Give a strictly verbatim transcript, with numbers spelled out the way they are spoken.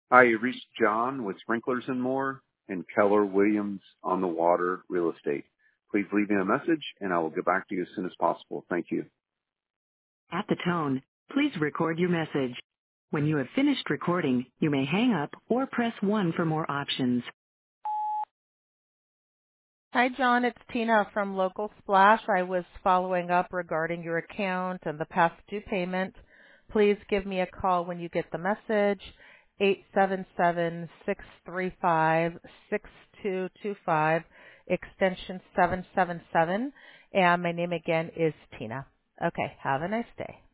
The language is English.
Hi, you reached John with Sprinklers and More and Keller Williams on the Water Real Estate. Please leave me a message and I will get back to you as soon as possible. Thank you. At the tone, please record your message. When you have finished recording, you may hang up or press one for more options. Hi, John. It's Tina from Local Splash. I was following up regarding your account and the past due payment. Please give me a call when you get the message, eight seven seven, six three five, six two two five, extension seven seven seven. And my name again is Tina. Okay, have a nice day.